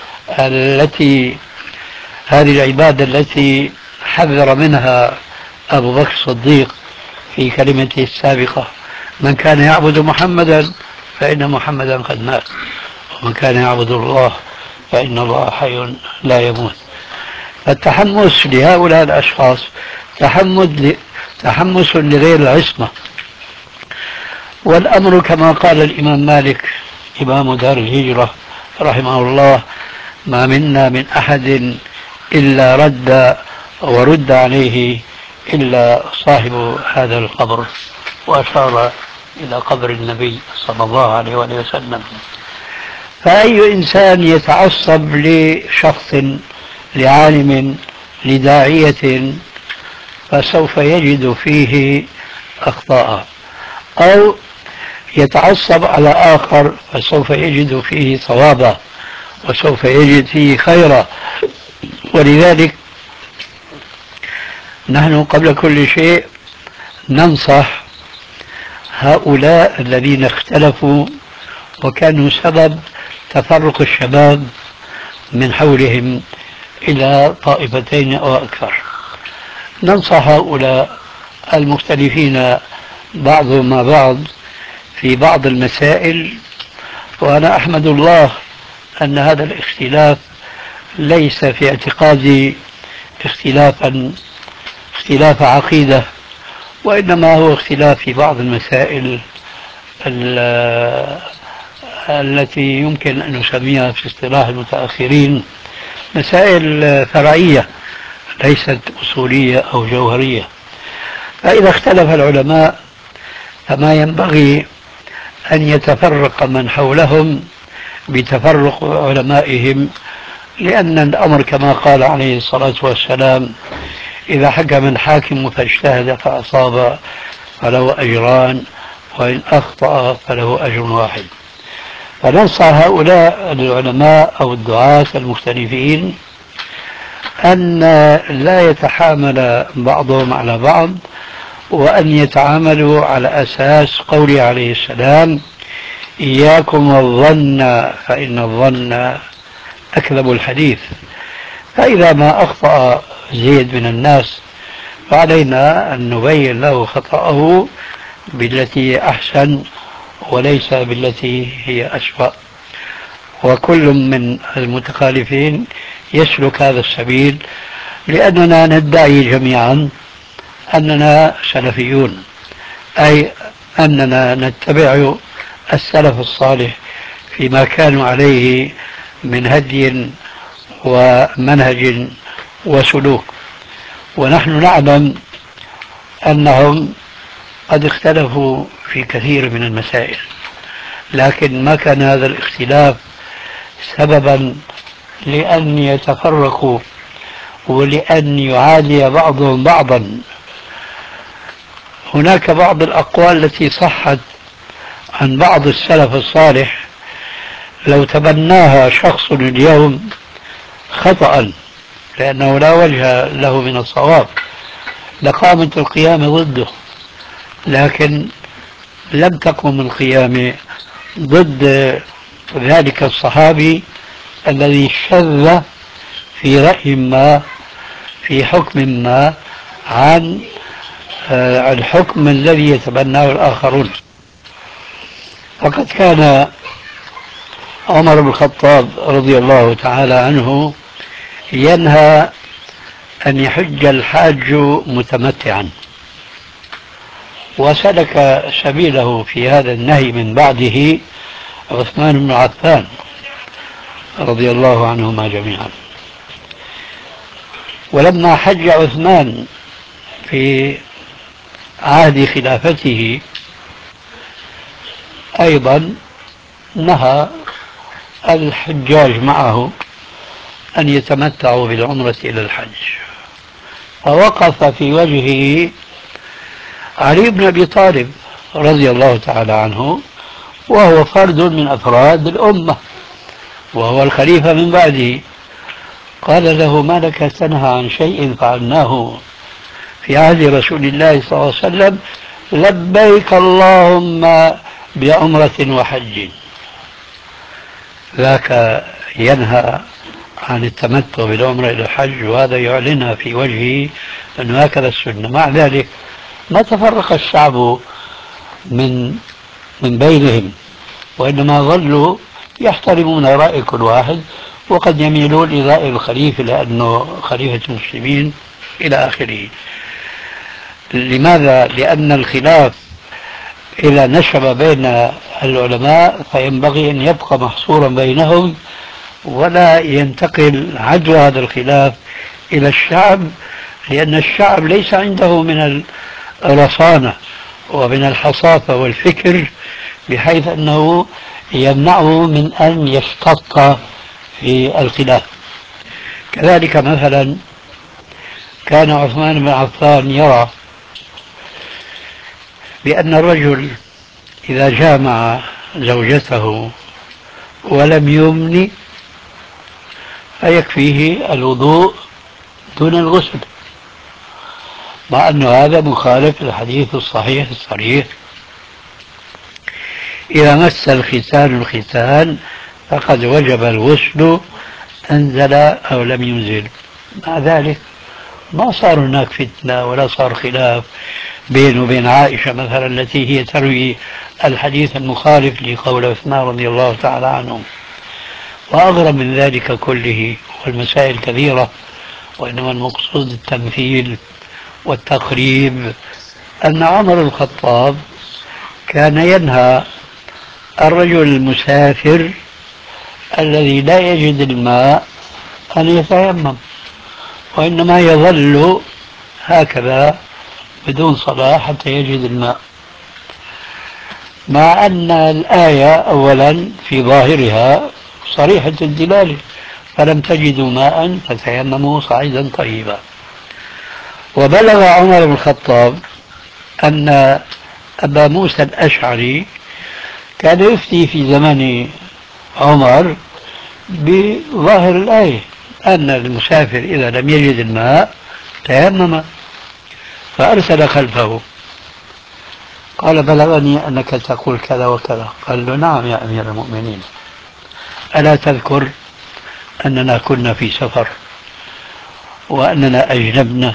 هذه العبادة التي حذر منها أبو بكر الصديق في كلمته السابقة: من كان يعبد محمدا فإن محمدا قد مات، ومن كان يعبد الله فإن الله حي لا يموت. التحمس لهؤلاء الأشخاص تحمس لغير العصمة، والأمر كما قال الإمام مالك إمام دار الهجرة رحمه الله: ما منا من أحد إلا ورد عليه إلا صاحب هذا القبر، وأشار إلى قبر النبي صلى الله عليه وآله وسلم. فأي إنسان يتعصب لشخص، لعالم، لداعية، فسوف يجد فيه أخطاء، أو يتعصب على آخر فسوف يجد فيه صوابا وسوف يجد فيه خيرا. ولذلك نحن قبل كل شيء ننصح هؤلاء الذين اختلفوا وكانوا سبب تفرق الشباب من حولهم إلى طائفتين أو أكثر. ننصح هؤلاء المختلفين بعضهم مع بعض في بعض المسائل، وأنا أحمد الله أن هذا الاختلاف ليس في اعتقادي اختلاف عقيدة، وإنما هو اختلاف في بعض المسائل التي يمكن أن نسميها في اصطلاح المتأخرين مسائل فرعية ليست أصولية أو جوهرية. فإذا اختلف العلماء فما ينبغي أن يتفرق من حولهم بتفرق علمائهم، لأن الأمر كما قال عليه الصلاة والسلام: إذا حكم الحاكم فاجتهد فأصاب فله أجران، وإن أخطأ فله أجر واحد. فننصح هؤلاء العلماء أو الدعاة المختلفين أن لا يتحامل بعضهم على بعض، وأن يتعاملوا على أساس قوله عليه السلام: إياكم والظن فإن الظن أكذب الحديث. فإذا ما أخطأ زيد من الناس فعلينا أن نبين له خطأه بالتي أحسن وليس بالتي هي أسوأ، وكل من المتخالفين يسلك هذا السبيل، لأننا ندعي جميعا أننا سلفيون، أي أننا نتبع السلف الصالح فيما كانوا عليه من هدي ومنهج وسلوك. ونحن نعلم أنهم قد اختلفوا في كثير من المسائل، لكن ما كان هذا الاختلاف سببا لأن يتفرقوا ولأن يعادي بعضهم بعضا. هناك بعض الأقوال التي صحت عن بعض السلف الصالح لو تبناها شخص اليوم خطأ لأنه لا وجه له من الصواب لقامت القيامة ضده، لكن لم تقم القيامة ضد ذلك الصحابي الذي شذ في رأي ما في حكم ما عن الحكم الذي يتبناه الآخرون. وقد كان عمر بن الخطاب رضي الله تعالى عنه ينهى أن يحج الحاج متمتعا، وسلك سبيله في هذا النهي من بعده عثمان بن عفان رضي الله عنهما جميعا. ولما حج عثمان في عهد خلافته أيضا نهى الحجاج معه أن يتمتعوا بالعمرة إلى الحج، فوقف في وجهه علي بن أبي طالب رضي الله تعالى عنه، وهو فرد من أفراد الأمة وهو الخليفة من بعده. قال له: ما لك تنهى عن شيء فعلناه في عهد رسول الله صلى الله عليه وسلم؟ لبيك اللهم بعمرة وحج. ذاك ينهى عن التمتع بالعمرة إلى الحج، وهذا يعلنها في وجهه أنه هكذا السنة. مع ذلك ما تفرق الشعب من بينهم، وإنما ظلوا يحترمون رأي كل واحد، وقد يميلون إلى رأي الخليفة لأنه خليفة المسلمين إلى آخره. لماذا؟ لأن الخلاف إذا نشب بين العلماء فينبغي أن يبقى محصورا بينهم، ولا ينتقل عدوى هذا الخلاف إلى الشعب لأن الشعب ليس عنده من الرصانة ومن الحصافة والفكر بحيث أنه يمنعه من أن يشتط في الخلاف. كذلك مثلا كان عثمان بن عفان يرى بأن الرجل إذا جامع زوجته ولم يمن فيكفيه الوضوء دون الغسل، مع أن هذا مخالف للحديث الصحيح الصريح: إذا مس الختان الختان فقد وجب الغسل أنزل أو لم ينزل. مع ذلك ما صار هناك فتنة ولا صار خلاف بينه وبين عائشة مثلا التي هي تروي الحديث المخالف لقول عثمان رضي الله تعالى عنه. وأغرب من ذلك كله والمسائل كثيرة، وإنما المقصود التمثيل والتقريب، أن عمر الخطاب كان ينهى الرجل المسافر الذي لا يجد الماء أن يتيمم، وإنما يظل هكذا بدون صلاة حتى يجد الماء، مع أن الآية أولا في ظاهرها صريحة الدلالة: فلم تجدوا ماء فتيمموا صعيدا طيبا. وبلغ عمر بن الخطاب أن أبا موسى الأشعري كان يفتي في زمن عمر بظاهر الآية أن المسافر إذا لم يجد الماء تيمم، فأرسل خلفه قال: بلغني أنك تقول كذا وكذا. قال له: نعم يا أمير المؤمنين، ألا تذكر أننا كنا في سفر وأننا أجنبنا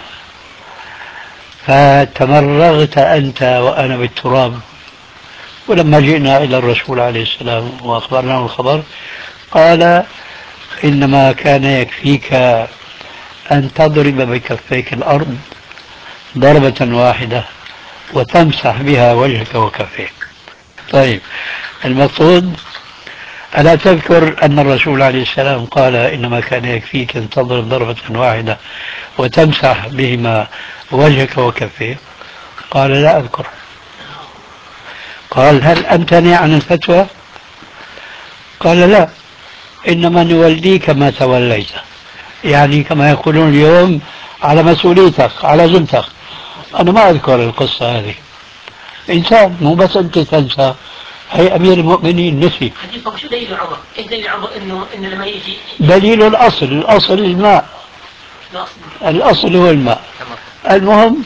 فتمرغت أنت وأنا بالتراب، ولما جئنا إلى الرسول عليه السلام وأخبرناه الخبر قال: إنما كان يكفيك أن تضرب بكفيك الأرض ضربة واحدة وتمسح بها وجهك وكفيك. طيب، المقصود: ألا تذكر أن الرسول عليه السلام قال: إنما كان يكفيك أن تضرب ضربة واحدة وتمسح بهما وجهك وكفيك؟ قال: لا أذكر. قال: هل أمتنع عن الفتوى؟ قال: لا، إنما نوليك ما توليت، يعني كما يقولون اليوم على مسؤوليتك على ذمتك. أنا ما أذكر القصة هذه، إنسان مو بس أنت تنسى، هي أمير المؤمنين نسي. شو دليل عمر؟ إيش دليل عمر إنه لما يجي دليل الأصل الماء، الأصل هو الماء. المهم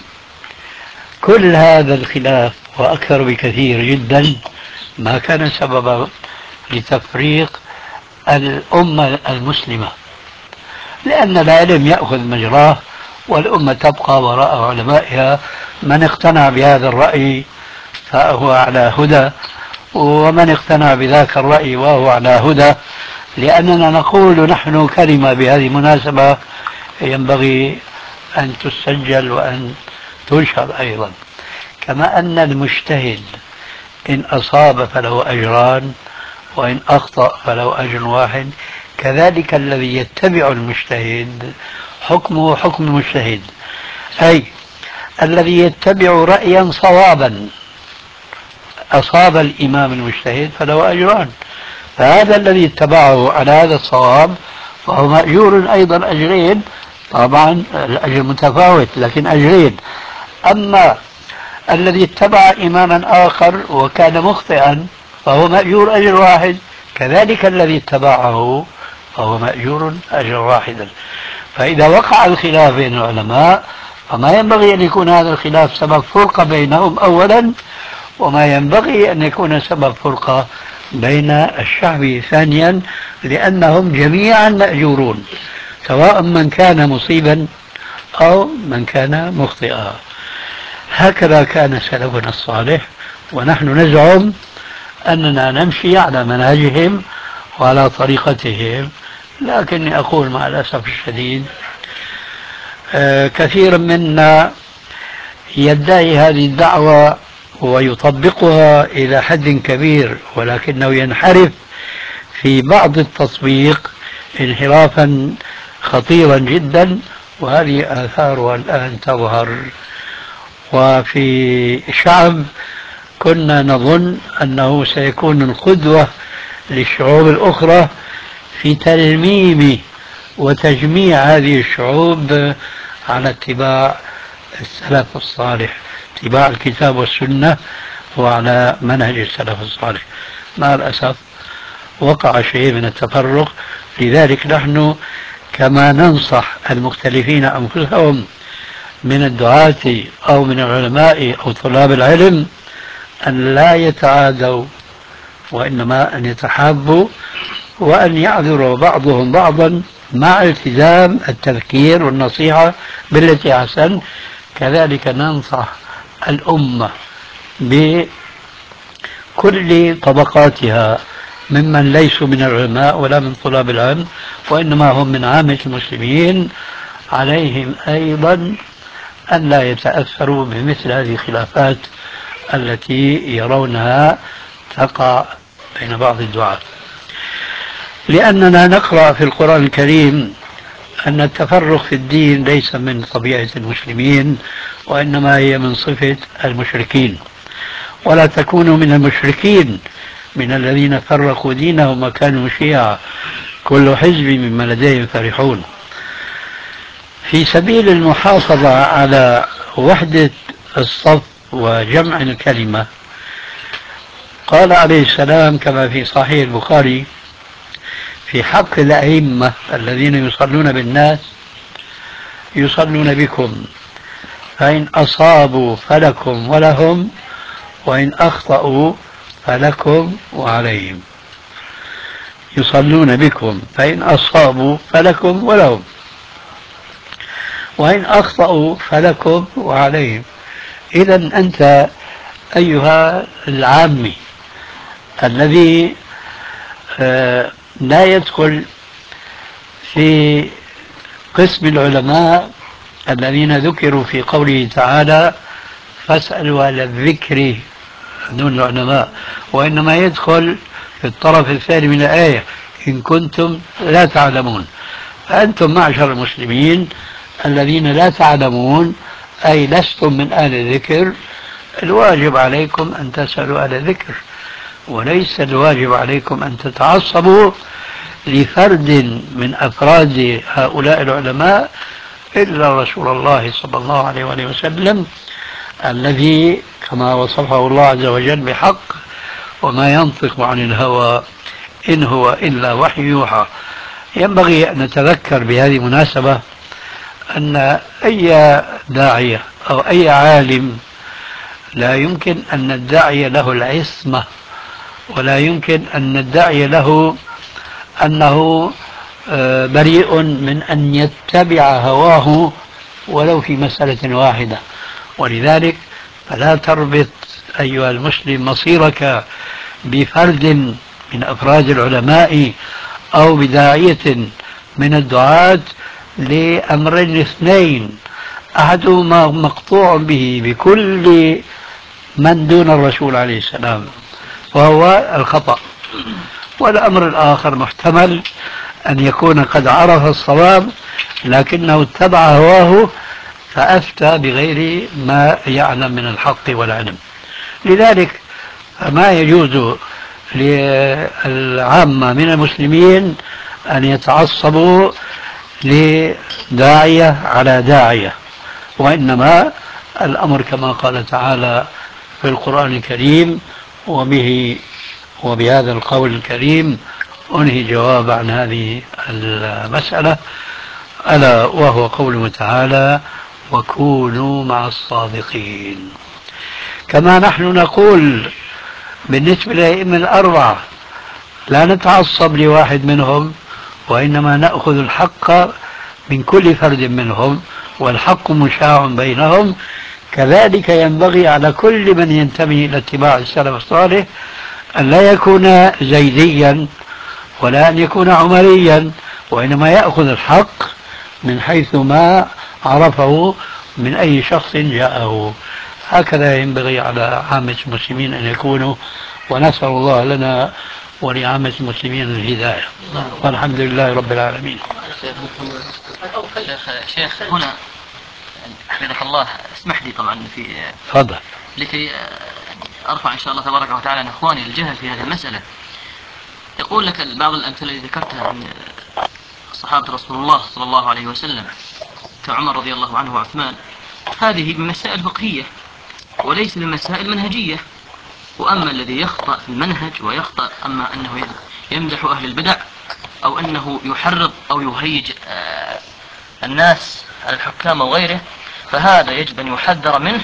كل هذا الخلاف وأكثر بكثير جدا ما كان سببا لتفريق الأمة المسلمة، لأن العلم يأخذ مجراه والأمة تبقى وراء علمائها، من اقتنع بهذا الرأي فهو على هدى، ومن اقتنع بذاك الرأي وهو على هدى. لأننا نقول نحن كلمة بهذه المناسبة ينبغي أن تسجل وأن تنشر أيضا، كما أن المجتهد إن أصاب فله أجران وإن أخطأ فله أجر واحد، كذلك الذي يتبع المجتهد حكمه حكم المجتهد، أي الذي يتبع رأيا صوابا أصاب الإمام المجتهد فله أجران، فهذا الذي اتبعه على هذا الصواب فهو مأجور أيضا أجرين، طبعا الأجر متفاوت لكن أجرين. أما الذي اتبع إماما آخر وكان مخطئا فهو مأجور أجر واحد، كذلك الذي اتبعه فهو مأجور أجر واحدا. فإذا وقع الخلاف بين العلماء فما ينبغي أن يكون هذا الخلاف سبب فرقة بينهم أولا، وما ينبغي أن يكون سبب فرقة بين الشعب ثانيا، لأنهم جميعا مأجورون سواء من كان مصيبا أو من كان مخطئا. هكذا كان سلفنا الصالح، ونحن نزعم أننا نمشي على منهجهم وعلى طريقتهم. لكني أقول مع الأسف الشديد كثير منا يدعي هذه الدعوة ويطبقها إلى حد كبير، ولكنه ينحرف في بعض التطبيق انحرافا خطيرا جدا، وهذه آثارها الآن تظهر. وفي شعب كنا نظن أنه سيكون القدوة للشعوب الأخرى في تلميم وتجميع هذه الشعوب على اتباع السلف الصالح، اتباع الكتاب والسنة وعلى منهج السلف الصالح. مع الأسف وقع شيء من التفرق. لذلك نحن كما ننصح المختلفين أنفسهم من الدعاة أو من العلماء أو طلاب العلم أن لا يتعادوا، وإنما أن يتحابوا وأن يعذروا بعضهم بعضا مع التزام التذكير والنصيحة بالتي أحسن. كذلك ننصح الأمة بكل طبقاتها ممن ليسوا من العلماء ولا من طلاب العلم وإنما هم من عامة المسلمين، عليهم أيضا أن لا يتأثروا بمثل هذه الخلافات التي يرونها تقع بين بعض الدعاة. لأننا نقرأ في القرآن الكريم أن التفرق في الدين ليس من طبيعة المسلمين، وإنما هي من صفة المشركين. ولا تكونوا من المشركين من الذين فرقوا دينهم وكانوا شيعا كل حزب مما لديهم فرحون. في سبيل المحافظة على وحدة الصف وجمع الكلمة قال عليه السلام كما في صحيح البخاري في حق الأئمة الذين يصلون بالناس: يصلون بكم فإن أصابوا فلكم ولهم، وإن أخطأوا فلكم وعليهم. يصلون بكم فإن أصابوا فلكم ولهم، وإن أخطأوا فلكم وعليهم. إذا أنت أيها العامي الذي لا يدخل في قسم العلماء الذين ذكروا في قوله تعالى: فاسألوا أهل الذكر دون العلماء، وإنما يدخل في الطرف الثاني من الآية: إن كنتم لا تعلمون. فأنتم معشر المسلمين الذين لا تعلمون، أي لستم من أهل الذكر، الواجب عليكم أن تسألوا أهل الذكر، وليس الواجب عليكم أن تتعصبوا لفرد من أفراد هؤلاء العلماء إلا رسول الله صلى الله عليه وآله وسلم الذي كما وصفه الله عز وجل بحق: وما ينطق عن الهوى إن هو إلا وحي يوحى. ينبغي أن نتذكر بهذه المناسبة أن أي داعية أو أي عالم لا يمكن أن ندعي له العصمة، ولا يمكن أن ندعي له أنه بريء من أن يتبع هواه ولو في مسألة واحدة. ولذلك فلا تربط أيها المسلم مصيرك بفرد من أفراد العلماء أو بداعية من الدعاة لأمرين اثنين: أحدهما مقطوع به بكل من دون الرسول عليه السلام وهو الخطأ، والأمر الآخر محتمل أن يكون قد عرف الصواب لكنه اتبع هواه فأفتى بغير ما يعلم من الحق والعلم. لذلك ما يجوز للعامة من المسلمين أن يتعصبوا لداعية على داعية، وإنما الأمر كما قال تعالى في القرآن الكريم. وبهذا القول الكريم أنهي جواب عن هذه المسألة، ألا وهو قوله تعالى: وكونوا مع الصادقين. كما نحن نقول بالنسبة للأئمة الأربعة لا نتعصب لواحد منهم، وإنما نأخذ الحق من كل فرد منهم، والحق مشاع بينهم. كذلك ينبغي على كل من ينتمي إلى اتباع السلف الصالح أن لا يكون زيديا ولا أن يكون عمريا، وإنما يأخذ الحق من حيث ما عرفه من أي شخص جاءه. هكذا ينبغي على عامة المسلمين أن يكونوا، ونسأل الله لنا ولعامة المسلمين الهداية، والحمد لله رب العالمين. شيخ هنا حفظك الله، اسمح لي طبعا في تفضل. لكي ارفع ان شاء الله تبارك وتعالى عن اخواني الجهل في هذه المسألة. يقول لك بعض الامثلة اللي ذكرتها عن صحابة رسول الله صلى الله عليه وسلم كعمر رضي الله عنه وعثمان، هذه بمسائل فقهية وليس بمسائل منهجية. وأما الذي يخطأ في المنهج ويخطأ، أما أنه يمدح أهل البدع أو أنه يحرض أو يهيج الناس على الحكام أو غيره، فهذا يجب أن يحذر منه.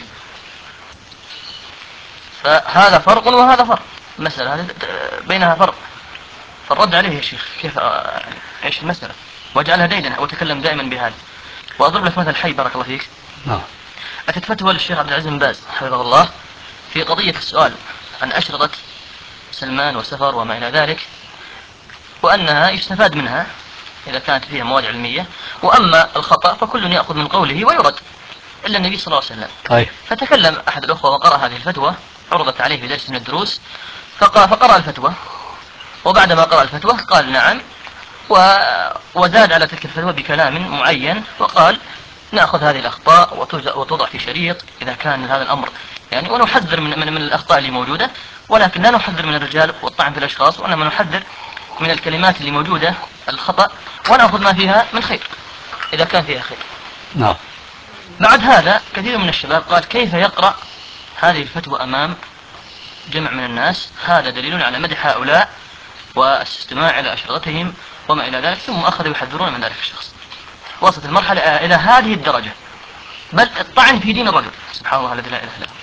فهذا فرق وهذا فرق، المسألة هذه بينها فرق. فالرد عليه يا شيخ كيف ايش المسألة، واجعلها ديدنة وتكلم دائما بهذا. وأضرب لك مثل حي بارك الله فيك. أتت فتوى للشيخ عبد العزيز بن باز حفظه الله في قضية السؤال عن أشرطة سلمان وسفر وما إلى ذلك، وأنها يستفاد منها إذا كانت فيها مواد علمية، وأما الخطأ فكل يأخذ من قوله ويرد إلا النبي صلى الله عليه وسلم. طيب. فتكلم أحد الأخوة وقرأ هذه الفتوى، عرضت عليه في درس من الدروس، فقرأ الفتوى، وبعدما قرأ الفتوى قال نعم، وزاد على تلك الفتوى بكلام معين، وقال نأخذ هذه الأخطاء وتوضع في شريط إذا كان هذا الأمر يعني، ونحذر من الأخطاء اللي موجودة، ولكن لا نحذر من الرجال والطعن في الأشخاص، وإنما نحذر من الكلمات اللي موجودة الخطأ، ونأخذ ما فيها من خير إذا كان فيها خير. نعم. بعد هذا كثير من الشباب قال كيف يقرأ هذه الفتوى أمام جمع من الناس، هذا دليل على مدح هؤلاء والاستماع إلى أشرطتهم وما إلى ذلك، ثم أخذوا يحذرون من ذلك الشخص. وصلت المرحلة إلى هذه الدرجة، بل الطعن في دين الرجل، سبحان الله الذي لا إله إلا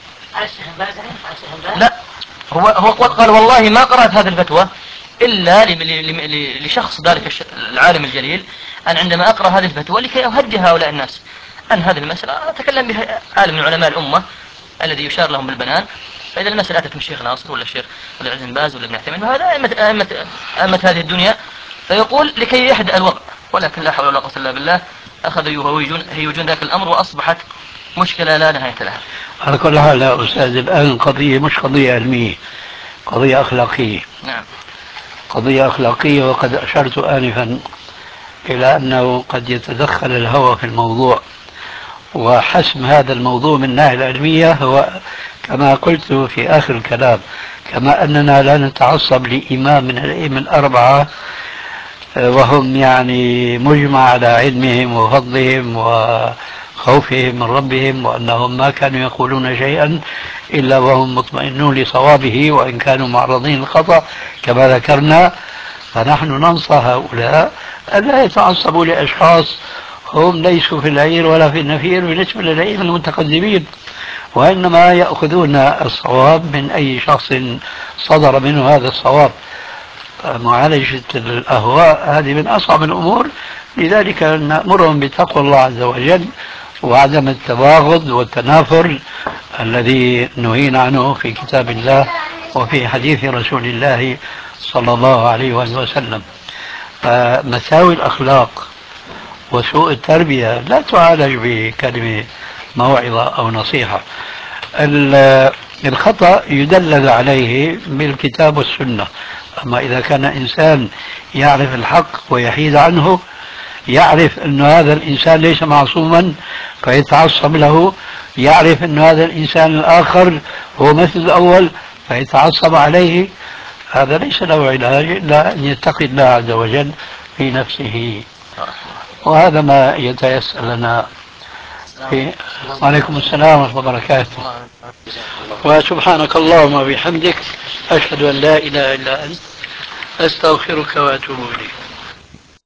هو. لا، هو قال والله ما قرأت هذه الفتوى إلا لشخص ذلك العالم الجليل، أن عندما أقرأ هذه الفتوى لكي أهدي هؤلاء الناس أن هذه المسألة أتكلم بها عالم من علماء الأمة الذي يشار لهم بالبنان. فإذا المسألة أتت من الشيخ ناصر ولا الشيخ ولا عبد العزيز باز ولا ابن عثيمين، فهذا أئمة هذه الدنيا، فيقول لكي يهدأ الوضع، ولكن لا حول ولا قوة إلا بالله، أخذوا يهيجون ذاك الأمر، وأصبحت مشكلة لا نهاية لها. على كل حال يا أستاذ، الآن القضية مش قضية علمية، قضية أخلاقية. نعم. قضية أخلاقية، وقد أشرت آنفا إلى أنه قد يتدخل الهوى في الموضوع، وحسم هذا الموضوع من الناحية العلمية هو كما قلت في آخر الكلام، كما أننا لا نتعصب لإمام من الأئمة الأربعة وهم يعني مجمع على علمهم وفضلهم وخوفهم من ربهم، وأنهم ما كانوا يقولون شيئا إلا وهم مطمئنون لصوابه وإن كانوا معرضين للخطأ كما ذكرنا. فنحن ننصح هؤلاء ألا يتعصبوا لأشخاص هم ليسوا في العير ولا في النفير بالنسبة للأئمة المتقدمين، وإنما يأخذون الصواب من أي شخص صدر منه هذا الصواب. معالجة الأهواء هذه من أصعب الأمور، لذلك نأمرهم بتقوى الله عز وجل وعدم التباغض والتنافر الذي نهينا عنه في كتاب الله وفي حديث رسول الله صلى الله عليه وآله وسلم. مساوي الأخلاق وسوء التربية لا تعالج بكلمة موعظة أو نصيحة. الخطأ يدلل عليه بالكتاب والسنة، أما إذا كان إنسان يعرف الحق ويحيد عنه، يعرف أن هذا الإنسان ليس معصوما فيتعصب له، يعرف أن هذا الإنسان الآخر هو مثل الأول فيتعصب عليه، هذا ليس له علاج إلا أن يتقي الله عز وجل في نفسه. وهذا ما يتيسر لنا. وعليكم السلام ورحمة الله وبركاته. وسبحانك اللهم وبحمدك، أشهد أن لا إله إلا أنت، أستغفرك وأتوب إليك.